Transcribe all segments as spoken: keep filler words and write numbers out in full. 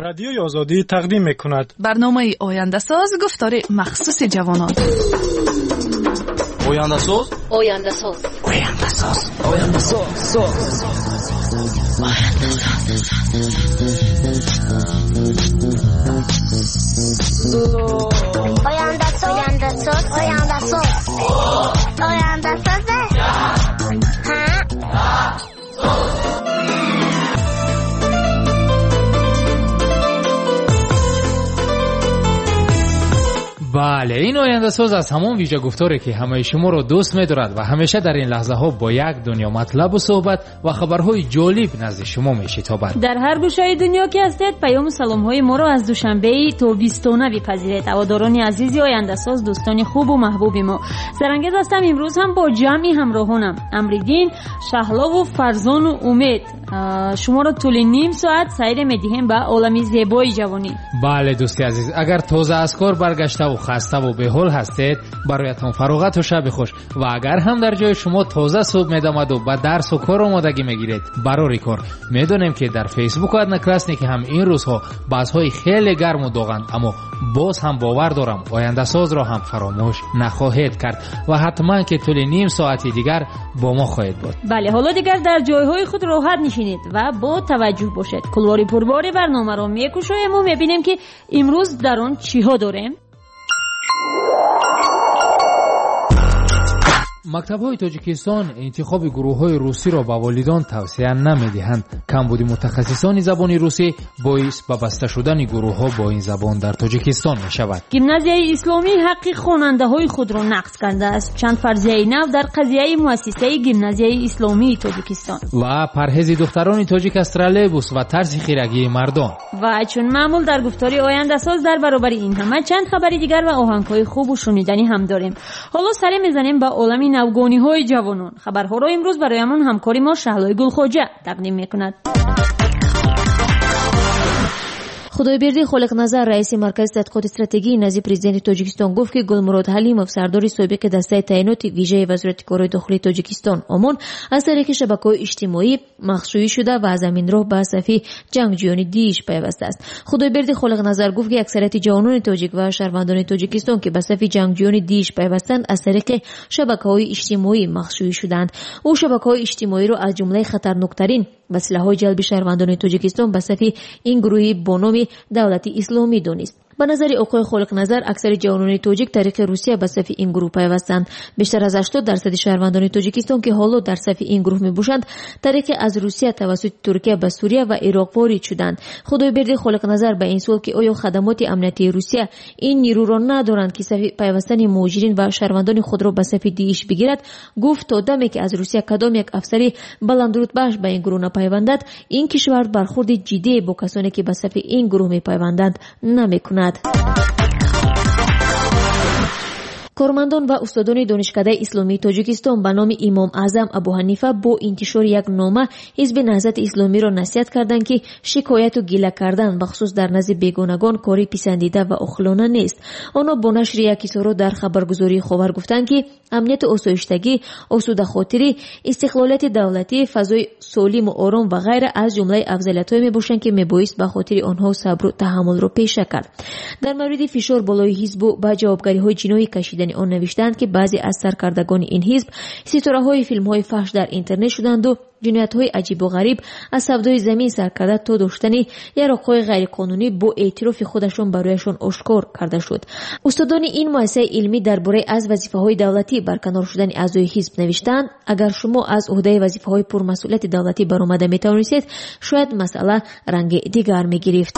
رادیوی آزادی تقدیم می‌کند برنامه آینده ساز گفتار مخصوص جوانان. آینده ساز آینده ساز آینده ساز آینده ساز آینده ساز آینده ساز آینده ساز آینده ساز بله، این آینده ساز از همون ویژه گفتاره که همه شما رو دوست می‌دارد و همیشه در این لحظه ها با یک دنیا مطلب و صحبت و خبرهای جالب نزد شما می‌شتابد. در هر گوشه دنیا که هستید پیام سلام‌های ما رو از دوشنبه تا بیستانه بپذیرید. هواداران عزیزی آینده ساز، دوستان خوب و محبوب ما، سرانگیز هستم امروز هم با جمعی همراهانم، امریدین، شهلا و فرزان و امید. شما رو طول نیم ساعت سیر می‌دهیم به عالم زیبای جوانی. بله دوستی عزیز، اگر تازه از کار برگشته و خسته و به حال هستید، برایتان فراغت و شب خوش. و اگر هم در جای شما تازه صبح می‌دمد و به درس و کار آمادگی میگیرید برای کار، میدونیم که در فیسبوک و ادنکلاسنی که هم این روزها بحث‌های خیلی گرم و داغند، اما باز هم باور دارم آینده ساز را هم فراموش نخواهید کرد و حتما که طول نیم ساعتی دیگر با ما خواهید بود. بله، حالا دیگر در جایهای خود راحت نشینید و با توجه باشید. کلواری پرباری برنامه را میکشیم و میبینیم که امروز در آن چی ها داریم. مکتب‌های تاجیکستان انتخاب گروه‌های روسی را به والدان توصیه نمی‌دهند. کمبود متخصصان زبان روسی باعث به بسته شدن گروه‌ها با این زبان در تاجیکستان می‌شود. گیمنازیای اسلامی حق خواننده‌های خود را نقض کرده است. چند فرضیه نو در قضیه مؤسسه گیمنازیای اسلامی تاجیکستان و پرهیز دختران تاجیک از ترالبوس و طرز خیرگی مردان. و چون معمول در گفتاری آینده ساز در برابر این همه چند خبری دیگر و آهنگ‌های خوب و شنیدنی هم داریم. حالا سری می‌زنیم به عالم نوگانی های جوانان. خبرها را امروز برایمان همکاری ما شهلای گلخوجه تقدیم میکند. خدایبردی خالق‌نظر رئیس مرکز تحقیقات استراتژی نزد پرزیدنت تاجیکستان گفت که گلمراد حلیمов سردار سابق دسته تعینات ویژه وزارت کارهای داخلی تاجیکستان عمان از طریق شبکه‌های اجتماعی مخشویی شده و از همین راه به صف جنگجویان دیش پیوسته است. خدایبردی خالق‌نظر گفت که اکثریت جوانان تاجیک و شهروندان تاجیکستان که به صف جنگجویان دیش پیوستند از طریق شبکه‌های اجتماعی مخشویی شدند. او شبکه‌های اجتماعی را از جمله خطرناکترین وسیله‌های جلب شهروندان تاجیکستان به صف این گروهی با نام دولتی اسلامی دانست. به نظر آقای خالق‌نظر اکثر جوانان تاجیک طریق روسیه به صف این گروه پیوستند. بیشتر از هشتاد درصد شهروندان تاجیکستان که حالا در صف این گروه میباشند طریق از روسیه توسط ترکیه به سوریه و عراق وارد شدند. خدایبردی خالق‌نظر به این سوال که آیا خدمات امنیتی روسیه این نیرو را ندارند که صف پیوستن مهاجرین و شهروندان خود را به صف دیش بگیرد، گفت تا دمی که از روسیه کدام یک افسری بلندرتبه‌اش به این گروه نپیوندد، این کشور برخورد جدی با کسانی که به صف این گروه میپیوندند نمیکند. کارمندان و استادان دانشکده اسلامی تاجیکستان به نام امام اعظم ابو حنیفه با انتشار یک نامه حزب نهضت اسلامی را نصیحت کردند که شکایت و گله کردن بخصوص در نزد بیگانگان کاری پسندیده و عاقلانه نیست. آنها با نشر یک اظهار در خبرگزاری خبر گفتند که امنیت و آسایشتگی، آسوده خاطری، استقلالیت دولتی، فضای سالم و آرام و غیره از جمله افضلیت‌های میباشند که میبایست به خاطر آنها صبر و تحمل را پیشه کرد. در مورد فشار بالای حزب و به جوابگاری‌های جنایی کشیدن آن نوشتند که بعضی از سرکردگان این حزب ستاره‌های فیلم‌های فحش در اینترنت شدند و جنایت‌های عجیب و غریب از سودای زمین سرکرده تا داشتن یراق‌های غیرقانونی با اعتراف خودشان برایشان آشکار کرده شد. استادان این مؤسسه علمی درباره از وظیفه‌های دولتی برکنار شدن اعضای حزب نوشتند اگر شما از عهده وظیفه‌های پرمسئولیت دولتی برآمده می‌توانید شاید مسئله رنگ دیگر می‌گرفت.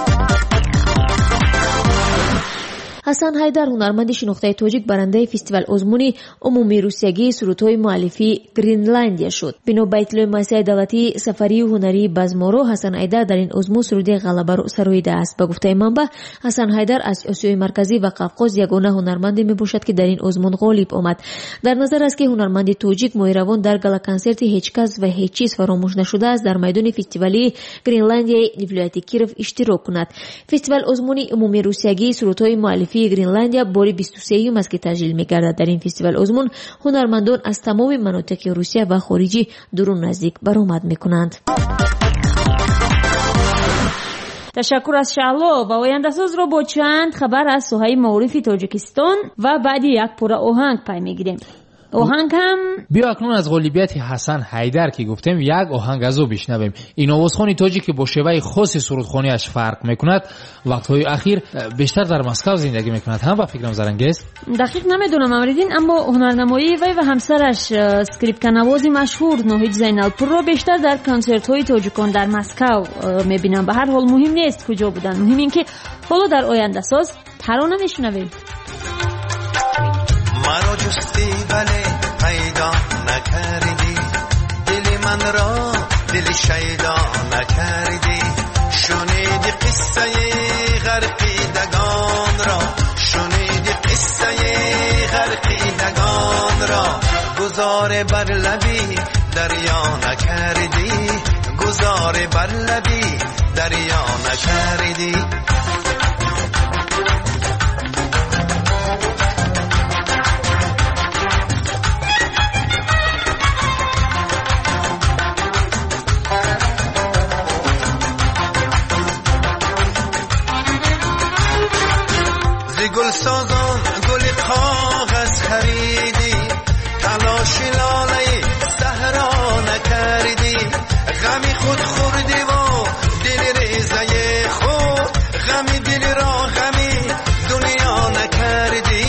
حسن حیدر هنرمند شناخته تاجیک برنده فستیوال آزمون عمومی روسیگی سرودهای مؤلفی گرینلندیا شد. بنا به اطلاع مؤسسه دولتی سفری و هنری بزمارو، حسن حیدر در این آزمون سرود غلبه را سراییده است. به گفته منبع حسن حیدر از آسیای مرکزی و قفقاز یگانه هنرمندی میباشد که در این آزمون غالب آمد. در نظر است که هنرمند تاجیک مهربان در گالا کنسرت هیچ کس و هیچ چیز فراموش نشده است در میدان فستیوالی گرینلندیا ولایت کیف اشتراک کند. فستیوال آزمون عمومی روسیگی سرودهای مؤلفی گرینلندیا باری بیست و سه است که تجلیل می‌گردد. در این فستیوال آزمون هنرمندان از تمام مناطق روسیه و خارجی دور و نزدیک برآمد می‌کنند. تشکر از شهلا و آینده‌ساز را با چند خبر از ساحه معارف تاجیکستان و بعدی یک پوره آهنگ پی میگیریم. آهنگ هم بیا اکنون از غالبیت حسن حیدر که گفتیم یک آهنگ از او بشنویم. این آوازخوانی تاجیک که با شیوه خاص سرودخوانیش فرق میکند، وقتهای اخیر بیشتر در مسکو زندگی میکند. هم با فکرم زرنگیز دقیق نمیدونم امریدین، اما هنرنمایی وی و همسرش اسکریپکا نوازی مشهور ناهید زینالپور را بیشتر در کنسرت های تاجیکان در مسکو میبینم. به هر حال مهم نیست کجا بودن، مهم این که حالا در آینده ساز ترانه میشنویم. مرا جستی ولی پیدا نکردی، دل من را دل شیدا نکردی، شنیدی قصه غرقیدگان را، شنیدی قصه غرقیدگان را، گذار بر لبی دریا نکردی، گذار بر لبی دریا نکردی. گل سازان گل کاغذ خریدی، تلاش لاله صحرا نکردی، غمی خود خوردی و دل ریزه خود، غمی دل را غمی دنیا نکردی.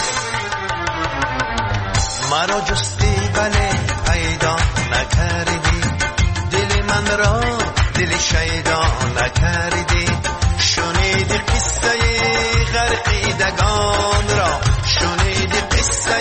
مرا جستی ولی پیدا نکردی، دل من را دل شیدا نکردی، شنیدی قصه غرقیدگان را، شنیدی قصه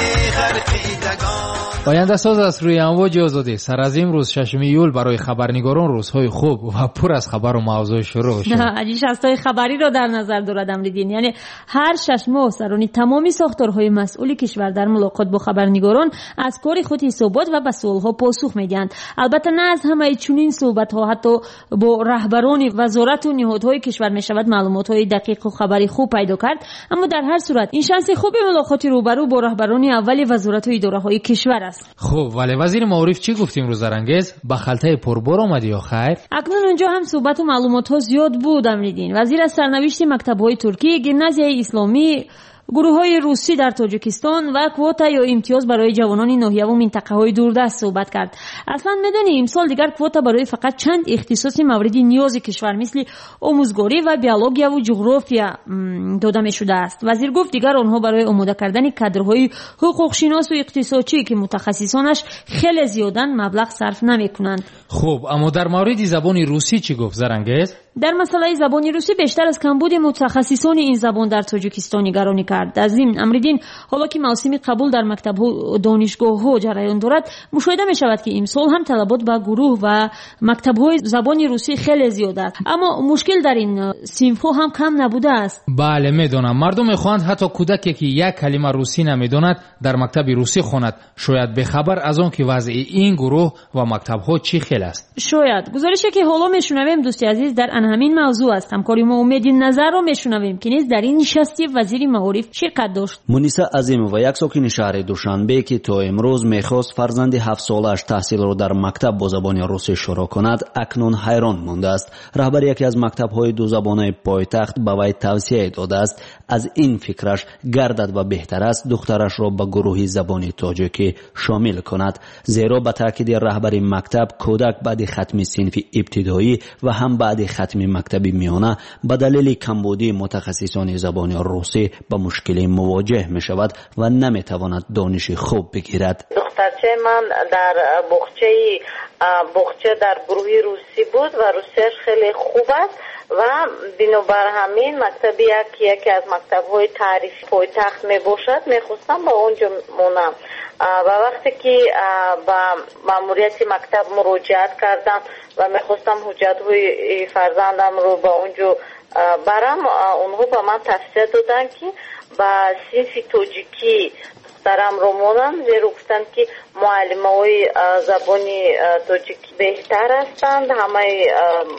غرقیدگان. آینده ساز از روی امواج آزادی سر از امروز ششم ایول برای خبرنگاران روزهای خوب و پر از خبر و موضوع شروع شد. عجیب شستای خبری را در نظر دارد امریدین، یعنی هر شش ماه سرانی تمامی ساختارهای مسئول کشور در ملاقات با خبرنگاران از کار خود حسابات و به سوالها پاسخ میدهند. البته نه از همه چنین صحبت‌ها حتی با رهبران وزارت و نهادهای کشور میشود معلومات‌های دقیق و خبری خوب پیدا کرد، اما در هر صورت این شانس خوب ملاقات روبرو با رهبران اول وزارت و اداره‌های کشور است. خب ولی وزیر معارف چی گفتیم روز زرنگیز؟ با خلطه پربار آمدی یا خیر؟ اکنون اونجا هم صحبت و معلومات ها زیاد بود امریدین. وزیر از سرنوشت مکتب‌های ترکی، گیمنازیای اسلامی، گروه‌های روسی در تاجیکستان و کوتا یا امتیاز برای جوانان ناحیه و منطقه‌های دوردست صحبت کرد. اصلا می‌دونی امسال دیگر کوتا برای فقط چند اختصاص مورد نیاز کشور مثل آموزگاری و بیولوژی و جغرافیا داده می‌شده است. وزیر گفت دیگر آنها برای آماده کردن کادرهای حقوق شناس و اقتصادی که متخصصانش خیلی زیادن مبلغ صرف نمی‌کنند. خب اما در مورد زبان روسی چی گفت زرنگیز؟ در مسئله زبان روسی بیشتر از کمبود متخصصان این زبان در تاجیکستان نگرانی کرد. از این امریدین حالا که موسم قبول در مکتب‌ها و دانشگاه‌ها جریان دارد، مشاهده می‌شود که امسال هم طلبات به گروه و مکتب‌های زبان روسی خیلی زیاد است، اما مشکل در این صنف‌ها هم کم نبوده است. بله می‌دانم، مردم می‌خواهند حتی کودکی که یک کلمه روسی نمی‌داند در مکتب روسی خواند، شاید به خبر از آن که وضع این گروه و مکتب‌ها چی خیلی است. شاید گزارشی که حالا می‌شنویم دوستی عزیز در همین موضوع است. همکاری ما امید نظر رو میشنویم که نیز در این نشستی وزیر معارف شرکت داشت. مونیسا عظیم و یک ساکن شهر دوشنبه که تا امروز میخواست فرزند هفت سالش تحصیل را در مکتب با زبان روسی شروع کند، اکنون حیران مانده است. رهبر یکی از مکتب‌های دو زبانه پایتخت به وی توصیه داده است از این فکرش گردد و بهتر است دخترش را به گروه زبان تاجیکی شامل کند، زیرا به تاکید رهبر مکتب کودک بعد ختم صنف ابتدایی و هم بعد ختم مکتب میانه به دلیل کمبودی متخصصان زبان روسی با مشکلی مواجه می شود و نمی تواند دانش خوب بگیرد. دخترچه من در بخچه بخچه در گروه روسی بود و روسیش خیلی خوب است و بنابر همین مکتب یکی یکی از مکتب‌های تعریفی پایتخت می باشد میخواستم با اونجا مونم و وقتی که با ماموریت مکتب مراجعت کردم و میخواستم حجت‌های فرزندم رو با اونجا برم، اونها با من توصیه دادن که با صنف تاجیکی دارم رو مونم، زیرا گفتن که معلم‌های زبانی تاجیکی بهتر هستند، همه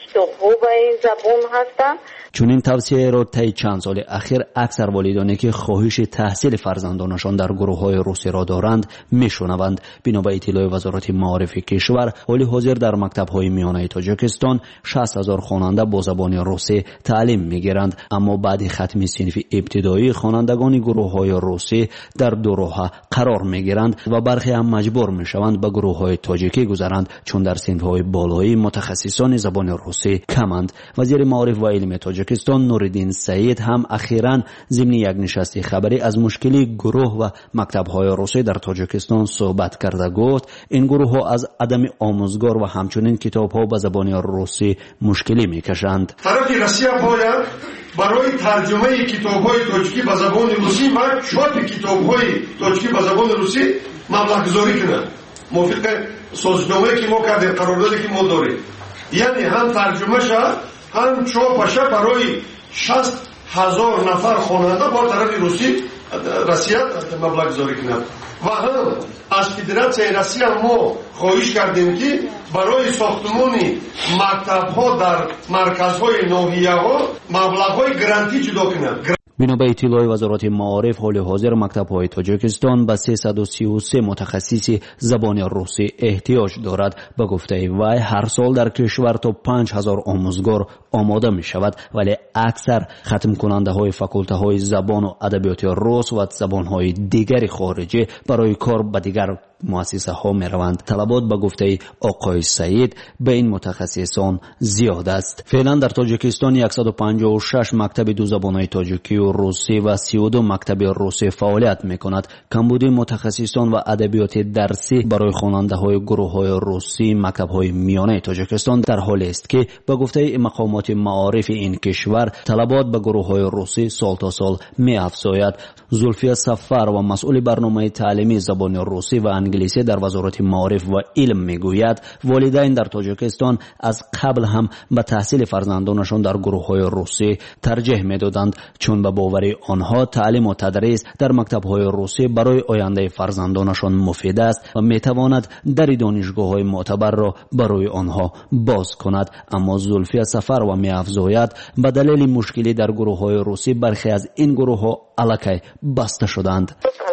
کتاب‌ها به این زبان هستند. چون این توصیه را طی چند سال اخیر اکثر والدانی که خواهش تحصیل فرزندانشان در گروه‌های روسی را دارند میشنوند. بنا به اطلاع وزارت معارف کشور، حال حاضر در مکتب‌های میانه تاجیکستان شصت هزار خواننده با زبان روسی تعلیم میگیرند، اما بعد ختم صنف ابتدایی خوانندگان گروه‌های روسی در دو راه قرار میگیرند و برخی هم مجبور میشوند به گروه‌های تاجیکی گذرند، چون در صنف‌های بالایی متخصصان زبان روسی کمند. وزیر معارف و علم تاجیکستان نوردین سعید هم اخیراً ضمن یک نشست خبری از مشکلی گروه و مکتب‌های روسی در تاجیکستان صحبت کرده گفت این گروه‌ها از عدم آموزگار و همچنین کتاب‌ها به زبان روسی مشکلی می‌کشند. طرف روسیه باید برای ترجمه کتاب‌های تاجیکی به زبان روسی و چاپ کتاب‌های تاجیکی به زبان روسی مبلغ گذاری کنند، موافق سازنامه‌ای که ما کردیم، قراردادی که ما داریم، یعنی هم ترجمه شد هم چاپش برای شصت هزار نفر خواننده با طرف روسی روسیه مبلغ گذاری کنند. و هم از فدراسیون روسیه ما خواهش کردیم که برای ساختمان مکتب‌ها در مرکزهای ناحیه‌ها مبلغ‌های گرانتی جدا کنند. بنا به اطلاع وزارت معارف، حال حاضر مکتب‌های تاجیکستان به سیصد و سی و سه متخصص زبان روسی احتیاج دارد. به گفته وی هر سال در کشور تا پنج هزار آموزگار آماده می شود، ولی اکثر ختم کننده های فاکولته های زبان و ادبیات روس و زبان های دیگر خارجی برای کار به دیگر مؤسسه ها می روند. طلبات به گفته آقای سعید به این متخصصان زیاد است. فعلا در تاجیکستان صد و پنجاه و شش مکتب دو زبانهای تاجیکی و روسی و سی و دو مکتب روسی فعالیت می کند. کمبود متخصصان و ادبیات درسی برای خواننده های گروه های روسی مکتب های میانه تاجیکستان در حال است که به گفته مقامات معارف این کشور طلبات به گروه های روسی سال تا سال می افزاید. زلفیه صفر و مسئول برنامه تعلیمی زبان روسی و انگلیسی در وزارت معارف و علم میگوید والدین در تاجیکستان از قبل هم به تحصیل فرزندانشان در گروه‌های روسی ترجیح میدادند، چون به باور آنها تعلیم و تدریس در مکتب‌های روسی برای آینده فرزندانشان مفید است و میتواند در دانشگاه‌های معتبر را برای آنها باز کند. اما زلفیه صفر و میافزاید به دلیل مشکلی در گروه‌های روسی برخی از این گروه‌ها الکی بسته شدند.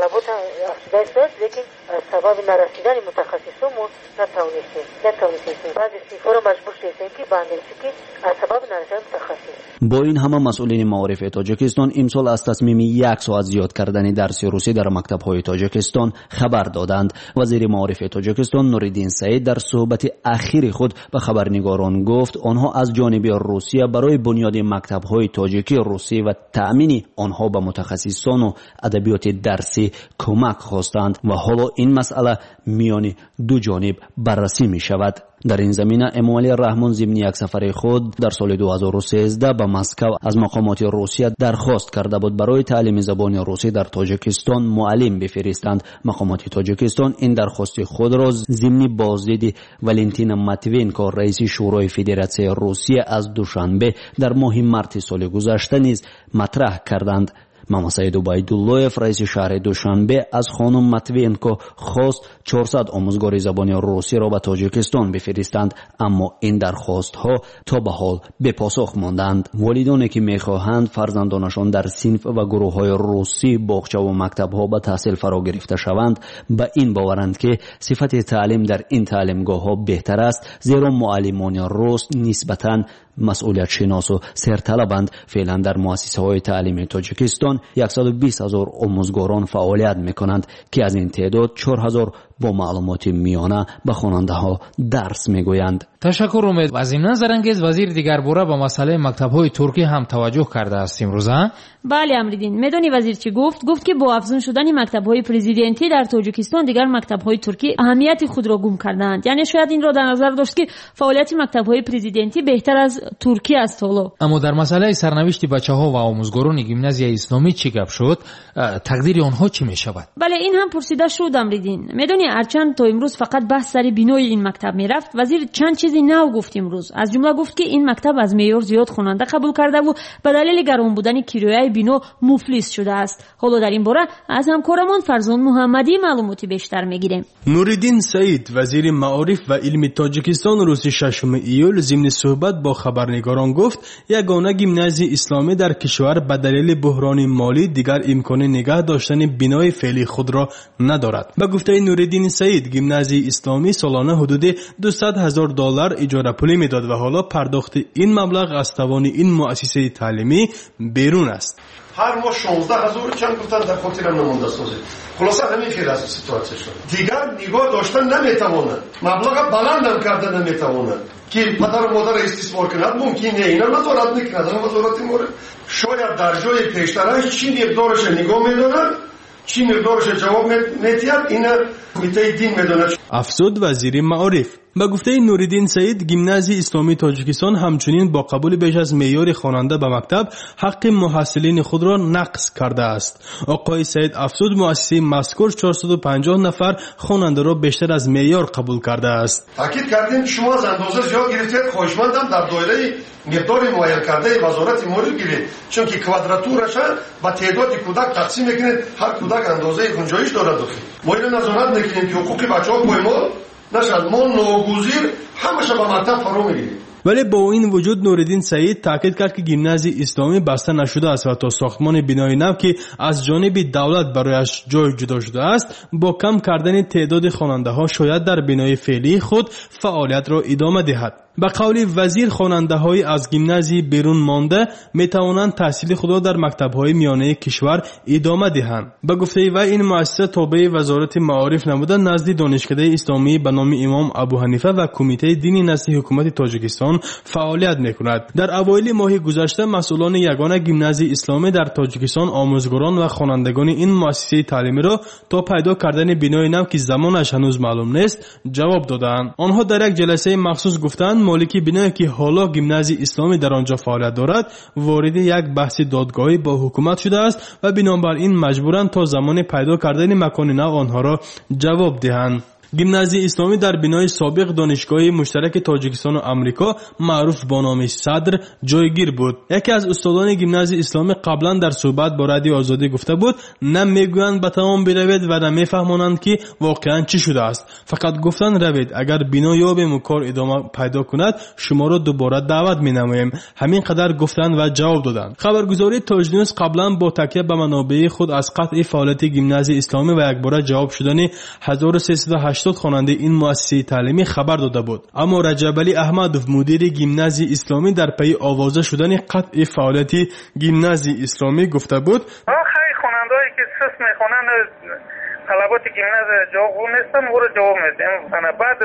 سبب نرسیدن متخصصون ما نتوانستیم نتوانستیم بعضی صنف‌ها رو مجبور شدیم که بندیم که از سبب نرسیدن متخصص. با این همه مسئولین معارف تاجیکستان امسال از تصمیم یک ساعت زیاد کردن درس روسی در مکتب‌های تاجیکستان خبر دادند. وزیر معارف تاجیکستان نوردین سعید در صحبت اخیر خود به خبرنگاران گفت آنها از جانب روسیه برای بنیاد مکتب‌های تاجیکی روسی و تأمین آنها به متخصصان و ادبیات درسی کمک خواستند و حالا این مسئله میان دو جانب بررسی می شود. در این زمینه امامعلی رحمان ضمن یک سفر خود در سال دو هزار و سیزده به مسکو از مقامات روسیه درخواست کرده بود برای تعلیم زبان روسی در تاجیکستان معلم بفرستند. مقامات تاجیکستان این درخواست خود را ضمن بازدید ولنتینا ماتوینکو رئیس شورای فدراسیون روسیه از دوشنبه در ماه مارس سال گذشته نیز مطرح کردند. ماما سعید عبیدالله‌اف رئیس شهر دوشنبه از خانم ماتوینکو خواست چهارصد آموزگار زبان روسی را به تاجیکستان بفرستند، اما این درخواست ها تا به حال به پاسخ ماندند. والدانی که میخواهند فرزندانشان در صنف و گروه های روسی باغچه و مکتب ها به تحصیل فرا گرفته شوند به این باورند که صفت تعلیم در این تعلیمگاه ها بهتر است، زیرا معلمان روس نسبتاً مسئولیت شناس و سرطلبند. فعلا در مؤسسه های تعلیمی تاجیکستان صد و بیست هزار آموزگاران فعالیت میکنند که از این تعداد چهار هزار با معلومات میانه به خواننده ها درس میگویند. تشکر امید. و از این نظر انگیز وزیر دیگر باره به مسئله مکتب های ترکی هم توجه کرده است امروز. بله امریدین، میدونی وزیر چی گفت؟ گفت که با افزون شدن مکتب های پرزیدنتی در تاجیکستان دیگر مکتب های ترکی اهمیت خود را گم کردند. یعنی شاید این را در نظر داشت که فعالیت مکتب های پرزیدنتی بهتر از ترکی است. حالا اما در مسئله سرنوشت بچه‌ها و آموزگاران گیمنازیای اسلامی چی گپ شد؟ تقدیر آنها چی می شود؟ بله این هم پرسیده شد امریدین. میدونی هرچند تا امروز فقط بحث سر بینای این مکتب میرفت، وزیر چند چیزی نو گفت امروز. از جمله گفت که این مکتب از معیار زیاد خواننده قبول کرده و به دلیل گران بودن کرایه بنا مفلس شده است. حالا در این باره از همکارمان فرزان محمدی معلوماتی بیشتر میگیریم. نوریدین سعید وزیر معارف و علم تاجیکستان روز ششم ایول ضمن صحبت با خبرنگاران گفت یگانه گیمنازی اسلامی در کشور به دلیل بحران مالی دیگر امکان نگه داشتن بنای فعلی خود را ندارد. به گفته نوریدین سعید گیمنازی اسلامی سالانه حدود دویست هزار دلار اجاره پولی میداد و حالا پرداخت این مبلغ از توان این مؤسسه تعلیمی بیرون است. هر ماه شانزده هزار چند گفتن در خاطرم نمونده سازه. خلاصه همین خیلی از سیتواسیون شد. دیگر نگاه داشتن نمیتواند. مبلغ بلندم کردن نمیتواند. که پدر و مادر استثمار کند ممکنه اینا نظارت میکند. اما نظارت مورد شاید در جای پیشترش چی مقدارش نگاه میداند، چی مقدارش جواب میدهد، اینا کمیته دین میداند. افزود وزیر معارف. به گفته نوریدین سعید گیمنازی اسلامی تاجیکستان همچنین با قبول بیش از معیار خواننده به مکتب حق محصلین خود را نقض کرده است. آقای سعید افزود مؤسسه مذکور چهارصد و پنجاه نفر خواننده را بیشتر از معیار قبول کرده است. تاکید کردیم که شما از اندازه زیاد گرفتید، خواهشمندم در دایره مقدار معین کرده وزارت مالی گیرید، چون که کوادراتورش با تعداد کودک تقسیم میکنید، هر کودک اندازه گنجایش دارد. ما اینو نظارت میکنیم که حقوق بچه‌ها پایمال نشد. ما ناگزیر همش به مکتب فرا میگیریم. ولی با این وجود نوریدین سعید تاکید کرد که گیمنازی اسلامی بسته نشده است و تا ساختمان بنای نو که از جانب دولت برایش جای جدا شده است با کم کردن تعداد خواننده ها شاید در بنای فعلی خود فعالیت را ادامه دهد. به قول وزیر خواننده های از گیمنازی بیرون مانده می توانند تحصیل خود را در مکتب های میانه کشور ادامه دهند. به گفته وی این مؤسسه تابع وزارت معارف نموده نزد دانشکده اسلامی به نام امام ابو حنیفه و کمیته دینی نزد حکومت تاجیکستان فعالیت میکند. در اوایل ماه گذشته مسئولان یگانه گیمنازی اسلامی در تاجیکستان آموزگاران و خوانندگان این مؤسسه تعلیمی را تا پیدا کردن بنای نو که زمانش هنوز معلوم نیست جواب دادند. آنها در یک جلسه مخصوص گفتند مالکی بنایی که حالا گیمنازی اسلامی در آنجا فعالیت دارد وارد یک بحث دادگاهی با حکومت شده است و بنابراین مجبورند تا زمان پیدا کردن مکان نو آنها را جواب دهند. گیمنازی اسلامی در بنای سابق دانشگاه مشترک تاجیکستان و آمریکا معروف با نام صدر جایگیر بود. یکی از استادان گیمنازی اسلامی قبلا در صحبت با رادیو آزادی گفته بود نه میگویند به تمام بروید و نه میفهمانند که واقعا چی شده است، فقط گفتن روید، اگر بنا یا به کار ادامه پیدا کند شما را دوباره دعوت مینماییم. همین قدر گفتند و جواب دادند. خبرگزاری تاج نیوز قبلا با تکیه به منابع خود از قطع فعالیت گیمنازی اسلامی و یکباره جواب شدن هزار و سیصد و هشتاد خواننده این مؤسسه تعلیمی خبر داده بود. اما رجب علی احمدوف مدیر گیمنازی اسلامی در پی آوازه شدن قطع فعالیت گیمنازی اسلامی گفته بود خیلی خواننده‌ای که سس میخونن طلبات گیمناز جواب نیستن و رو جواب میدیم. انا بعد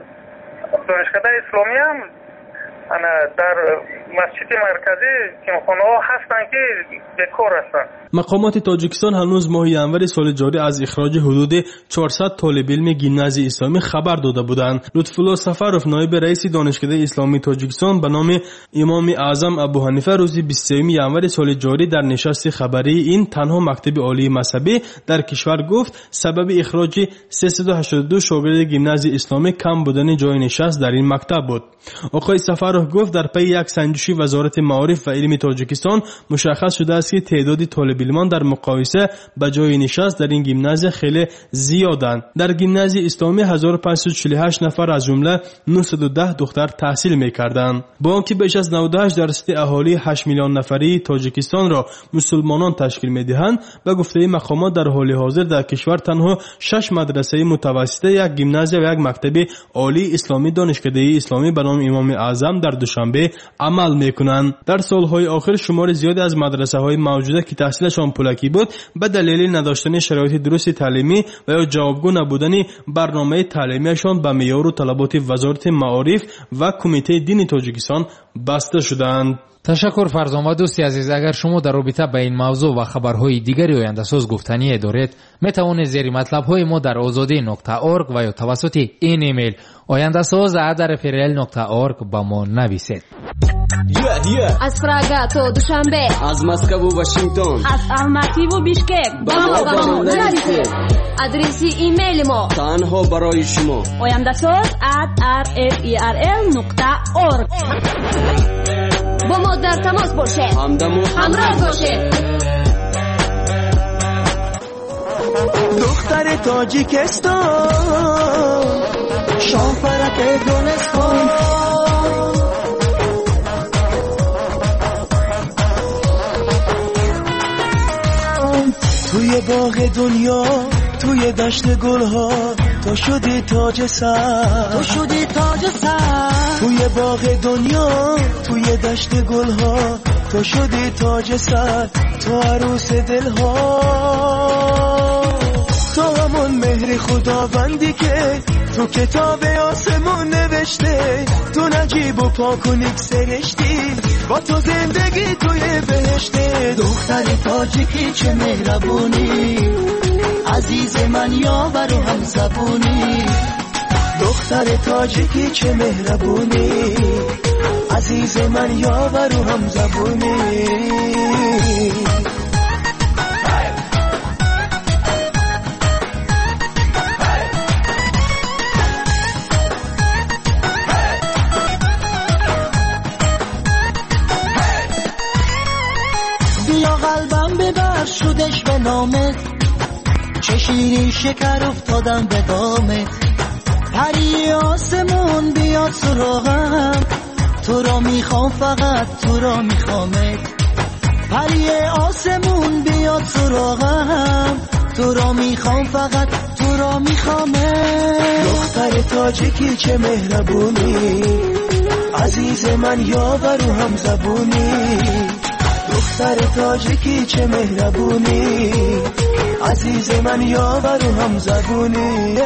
دانشکده اسلامی هم انا در مسجد مرکزی که خانه ها هستن که بکار هستن. مقامات تاجیکستان هنوز ماه ینور سال جاری از اخراج حدود چهارصد طالب علم گیمنازی اسلامی خبر داده بودند. لطفالله سفروف نایب رئیس دانشکده اسلامی تاجیکستان به نام امام اعظم ابو حنیفه روز بیست و سوم ینور سال جاری در نشست خبری این تنها مکتب عالی مذهبی در کشور گفت سبب اخراج سیصد و هشتاد و دو شاگرد گیمنازی اسلامی کم بودن جای نشست در این مکتب بود. آقای سفروف گفت در پی یک سنجش وزارت معارف و علم تاجیکستان مشخص شده است که تعداد طالب علمان در مقایسه با جای نشست در این گیمنازی خیلی زیادند. در گیمنازی اسلامی هزار و پانصد و چهل و هشت نفر از جمله نهصد و ده دختر تحصیل می‌کردند. با آنکه بیش از نود و هشت درصد اهالی هشت میلیون نفری تاجیکستان را مسلمانان تشکیل می‌دهند، به گفته مقامات در حال حاضر در کشور تنها شش مدرسه متوسطه، یک گیمنازی و یک مکتب عالی اسلامی دانشکده اسلامی به نام امام اعظم در دوشنبه عمل می‌کنند. در سال‌های آخر شمار زیادی از مدرسه‌های موجوده که تحصیلشان پولکی بود به دلیل نداشتن شرایط درست تعلیمی و یا جوابگو نبودن برنامه تعلیمیشان به معیار و طلبات وزارت معارف و کمیته دین تاجیکستان بسته شدند. تشکر فرزان. و دوستی عزیز، اگر شما در رابطه با این موضوع و خبرهای دیگری آینده ساز گفتنی دارید می توانید زیر مطلب های ما در آزادی نقطه اورگ و یا توسط این ایمیل آینده ساز ات فریل نقطه اورگ با ما نویسید. از پراگا تا دوشنبه، از مسکو و واشنگتن، از الماتی و بیشکک با ما با ما نرسید. آدرسی ایمیل ما تنها برای شما oyandasöz at r f e r l نقطه org. با ما در تماس باشه، همدم و همراه باشه. دختر تاجیکستان، شاهپرک گلستان، توی باغ دنیا، توی دشت گلها، تو شدی تاج سر، تو شدی تاج سر. توی باغ دنیا، توی دشت گلها، تو شدی تاج سر، تو عروس دلها. تو همون مهر خداوندی که تو کتاب آسمون نوشته، تو نجیب و پاک و نیک سرشتی، با تو زندگی توی بهشته. دختر تاجیکی چه مهربونی، عزیز من یاور و هم زبونی. دختر تاجیکی چه مهربونی، عزیز من یاور و هم زبونی. شدش به نامت، چه شیرین شکر افتادم به دامت. پری آسمون بیاد سراغم، تو را میخوام فقط تو را میخوامت. پری آسمون بیاد سراغم، تو را میخوام فقط تو را میخوامت. دختر تاجیکی چه مهربونی، عزیز من یاور و هم زبونی. دختر تاجیکی چه مهربونی، عزیز من یاور و هم زبونی.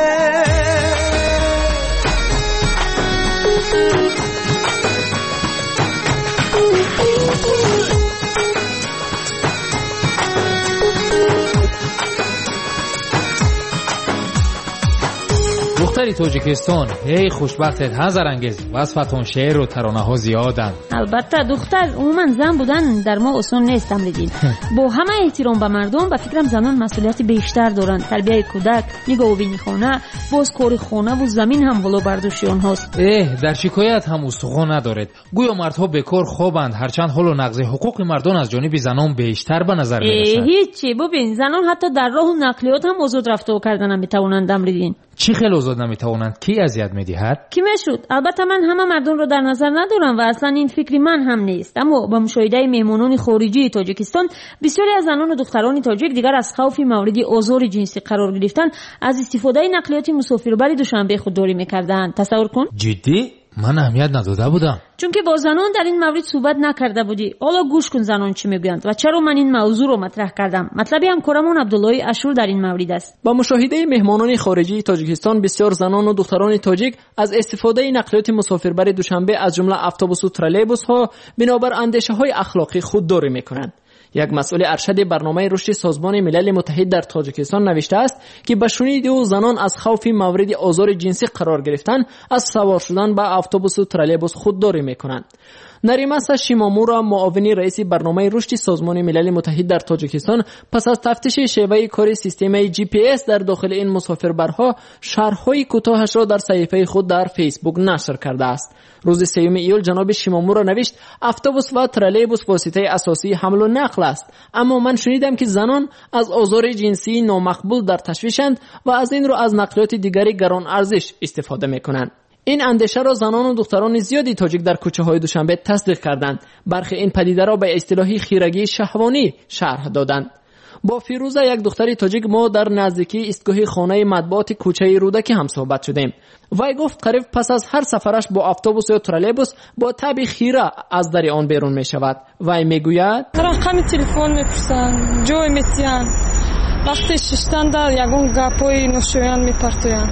دختری تاجیکستان، هی خوشبختت هزار انگیز. وصفتون شعر و ترانه ها زیادن. البته دختر عموما زن بودن در ما اصلا نیست امریدین. با همه احترام به مردم، به فکرم زنان مسئولیت بیشتر دارن. تربیت کودک، نگاه و بینی خانه، باز کار خانه و زمین هم ولو برداشتی آنهاست. اه در شکایت هم استخوان ندارد. گویا مردها بکار خوابند، هرچند حال و نقض حقوق مردان از جانب زنان بیشتر به نظر میرسد. هیچی، ببین زنان حتی در راه و نقلیات هم آزاد رفتار کردن هم میتوانند امریدین. چی خیلی آزاد نمیتوانند؟ کی اذیت میدهد؟ کی میشد؟ البته من همه مردم رو در نظر ندارم و اصلا این فکری من هم نیست، اما با مشاهده مهمانان خارجی تاجیکستان، بسیاری از زنان و دختران تاجیک دیگر از خوف مورد آزار جنسی قرار گرفتن از استفاده نقلیات مسافربری دوشنبه خودداری میکردند. تصور کن. جدی؟ من اهمیت نداده بودم، چون که با زنان در این مورد صحبت نکرده بودی. حالا گوش کن زنان چی میگویند و چرا من این موضوع رو مطرح کردم. مطلبی همکارمون عبدالله اشور در این مورد است. با مشاهده مهمانان خارجی تاجیکستان، بسیار زنان و دختران تاجیک از استفاده نقلیات مسافربر دوشنبه از جمله اتوبوس و ترالبوس ها بنابر اندیشه های اخلاقی خودداری میکنند. یک مسئول ارشد برنامه رشد سازمان ملل متحد در تاجیکستان نوشته است که به شنید او زنان از خوف مورد آزار جنسی قرار گرفتن از سوار شدن به اتوبوس و ترالبوس خودداری میکنند. نریماسا شیمامورا، معاون رئیس برنامه رشد سازمان ملل متحد در تاجیکستان، پس از تفتیش شیوه کار سیستم جی پی اس در داخل این مسافربرها، شرح‌های کوتاهش را در صفحه خود در فیسبوک نشر کرده است. روز سوم ایول جناب شیمامورا نوشت اتوبوس و ترالبوس واسطه اساسی حمل و نقل است، اما من شنیدم که زنان از آزار جنسی نامقبول در تشویشند و از این رو از نقلیات دیگری گران ارزش استفاده میکنند. این اندیشه را زنان و دختران زیادی تاجیک در کوچه های دوشنبه تصدیق کردند. برخی این پدیده را به اصطلاحی خیرگی شهوانی شرح دادند. با فیروزه، یک دختری تاجیک، ما در نزدیکی ایستگاه خانه مطبوعات کوچه رودکی هم صحبت شدیم. وی گفت قریب پس از هر سفرش با اتوبوس یا ترالبوس با تب خیره از در آن بیرون می شود. وی می گوید رقم تلفن میپرسن، جای میتین، وقتی ششتن در یگون گپای نوشویان میپرتوین.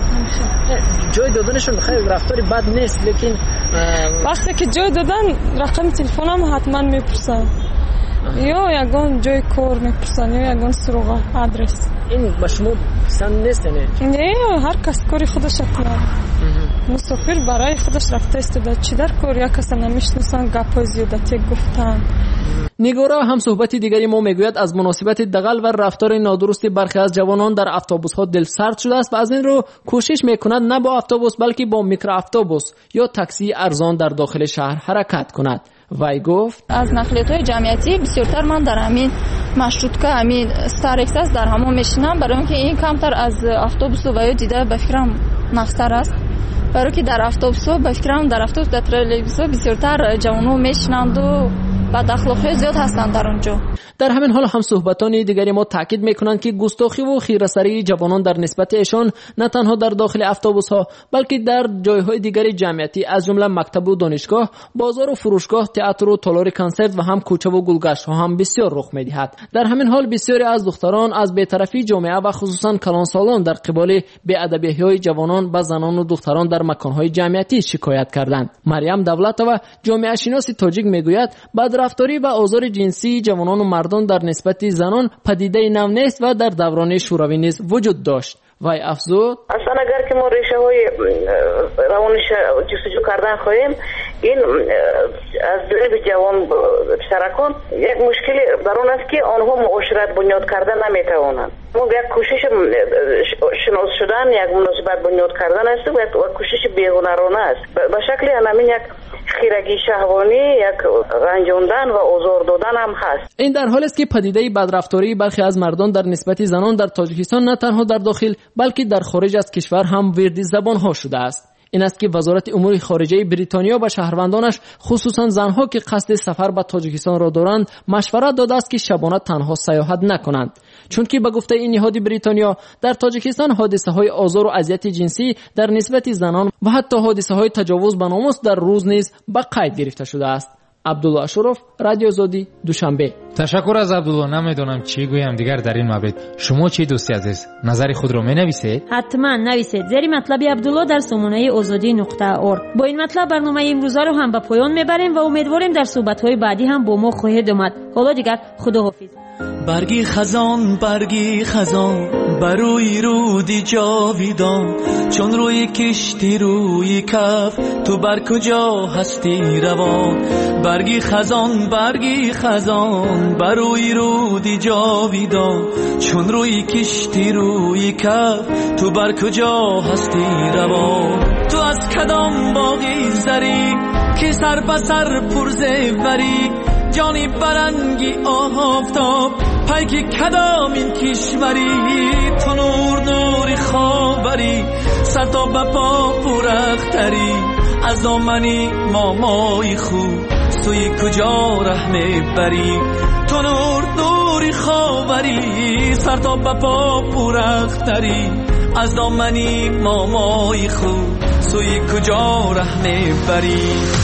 جای دادنشون خیلی رفتاری بد نیست، لیکن وقتی که جای دادن رقم تلفنم حتما میپرسن، یا یگون جای کار میپرسن یا یگون سراغ آدرس. این با شما پسند نیست؟ نه نه، هر کس کاری خودش کنه. مسافر برای خودش رفته ایستاده، چی در کار؟ یک کس نمیشناسن، گپای زیادتی گفتن. نیگورا هم صحبت دیگری ما میگوید از مناسبت دغل و رفتار نادرست برخی از جوانان در اتوبوس ها دلسرد شده است و از این رو کوشش میکند نه با اتوبوس بلکه با میکرو اتوبوس یا تاکسی ارزان در داخل شهر حرکت کند. وی گفت از نقلیات های جمعیتی بسیارتر من در همین مشروطه همین ستارکس در همون میشینم، برای اینکه این کمتر از اتوبوس و یا دیده به فکرم نفستر است، برای که در اتوبوس به فکرم در اتوبوس در ترولبوس بسیارتر جوانو میشینند و بد اخلاقی زیاد هستند در اونجا. در همین حال هم صحبتان دیگری ما تاکید میکنند که گستاخی و خیره‌سری جوانان در نسبت ایشان نه تنها در داخل اتوبوس ها بلکه در جایهای دیگر جمعیتی از جمله مکتب و دانشگاه، بازار و فروشگاه، تئاتر و تالار کنسرت و هم کوچه و گلگشت ها هم بسیار رخ میدهد. در همین حال بسیاری از دختران از بی‌طرفی جامعه و خصوصا کلانسالان در قبال بی‌ادبی‌های جوانان و زنان و دختران در مکان‌های جمعیتی شکایت کردند. مریم دولتова جامعه شناس تاجیک میگوید بدرفتاری و آزار جنسی جوانان و مردان در نسبت زنان پدیده نو نیست و در دوران شوروی نیز وجود داشت. وای افزود اصلا اگر که ما ریشه های روانش جستجو کردن خواهیم، این از جانب جوان پسرکان یک مشکلی در اون است که آنها معاشرت بنیاد کردن نمیتوانند. ما یک کوشش شناس شدن، یک مناسبت بنیاد کردن است و یک کوشش بیگناهانه است. به شکلی همین یک خیرگی شهوانی، یک رنجاندن و آزار دادن هم هست. این در حالی است که پدیده بدرفتاری برخی از مردان در نسبت زنان در تاجیکستان نه تنها در داخل بلکه در خارج از کشور هم ورد زبان ها شده است. این است که وزارت امور خارجه بریتانیا به شهروندانش خصوصا زنها که قصد سفر به تاجیکستان را دارند مشورت داده است که شبانه تنها سیاحت نکنند، چون که به گفته این نهاد بریتانیا در تاجیکستان حادثه های آزار و اذیت جنسی در نسبت زنان و حتی حادثه های تجاوز به ناموس در روز نیز به قید گرفته شده است. عبدالله اشرف، رادیو آزادی، دوشنبه. تشکر از عبدالله. نمیدونم چی گویم دیگر در این مورد. شما چی دوستی عزیز؟ نظر خود را مینویسید؟ حتما نویسید. زیر مطلب عبدالله در سامانه آزادی نقطه اورگ. با این مطلب برنامه امروز رو هم به پایان میبریم و امیدواریم در صحبت‌های بعدی هم با ما خواهید اومد. حالا دیگر خداحافظ. برگی خزان برگی خزان بروی رودی جاویدان، چون روی کشتی روی کف تو بر کجا هستی روان. برگی خزان برگی خزان بروی رودی جاویدان، چون روی کشتی روی کف تو بر کجا هستی روان. تو از کدام باغی زری که سر به سر پرزه بری، جانی برنگی آفتاب پیکی کدام این کشوری. تو نور نوری خاوری سر تا به پا پورختری، از دامنی مامای خوب سوی کجا ره میبری. تو نور نوری خاوری سر تا به پا پورختری، از دامنی مامای خوب سوی کجا ره میبری.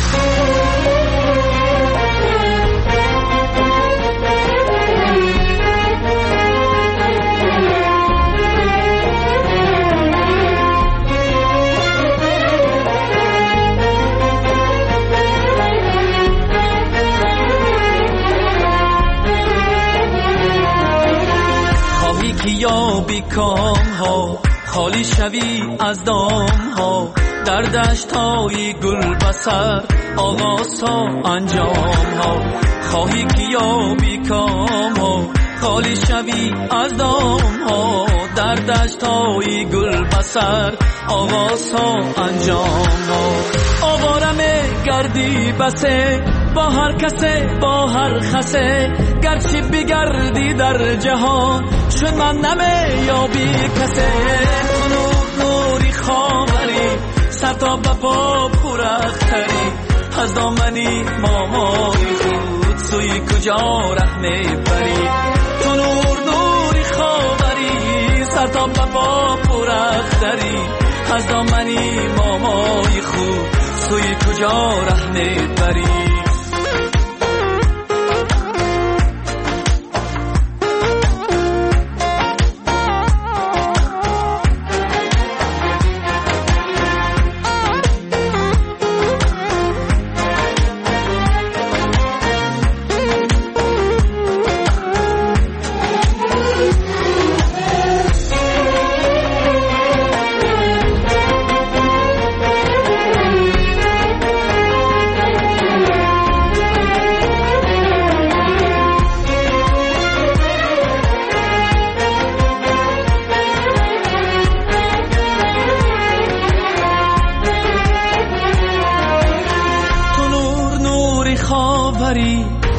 یا بیکام ها خالی شوی از دام ها، در دشت های گل بسر آغاز ها انجام ها. خواهی که یا بیکام ها خالی شوی از دام ها، در دشت های گل بسر آغاز ها انجام ها. آوارم گردی بسه با هر کسه با هر خسه، گرچه بگردی در جهان شد من نمی یابی کسه. تو نور نوری خاوری سر تا به پا پورختری، از دامنی مامای خود سوی کجا ره میبری. تو نور نوری خاوری سر تا به پا پورختری، از دامنی مامای خود سوی کجا ره میبری.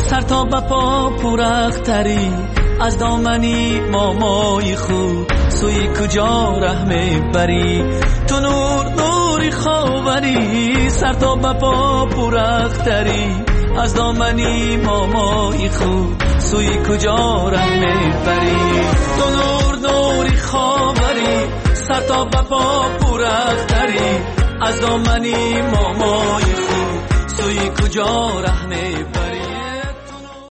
سر تا به پا پورختری از دامنی مامای خود سوی کجا ره میبری تو نور نوری خاوری سر تا به پا پورختری از دامنی مامای خود سوی کجا ره میبری تو نور نوری خاوری سر تا به پا پورختری از دامنی مامای خود سوی کجا ره میبری